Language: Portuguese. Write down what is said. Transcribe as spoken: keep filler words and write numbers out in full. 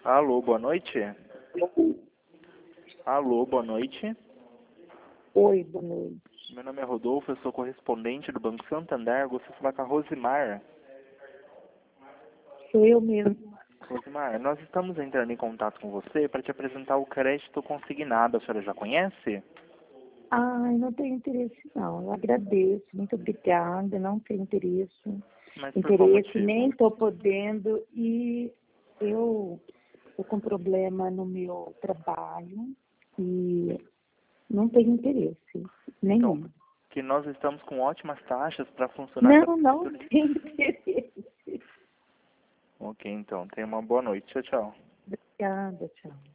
Alô, boa noite. Alô, boa noite. Oi, boa noite. Meu nome é Rodolfo, eu sou correspondente do Banco Santander. Gostaria de falar com a Rosimar. Sou eu mesmo. Rosimar, nós estamos entrando em contato com você para te apresentar o crédito consignado. A senhora já conhece? Ai, não tenho interesse não. Eu agradeço, muito obrigada, não tenho interesse. Mas por qual Interesse, motivo? nem estou podendo e eu estou com problema no meu trabalho e não tenho interesse Então, nenhum. que nós estamos com ótimas taxas para funcionar essa Não, não cobertura. tenho interesse. Ok, então, tenha uma boa noite. Tchau, tchau. Obrigada, tchau.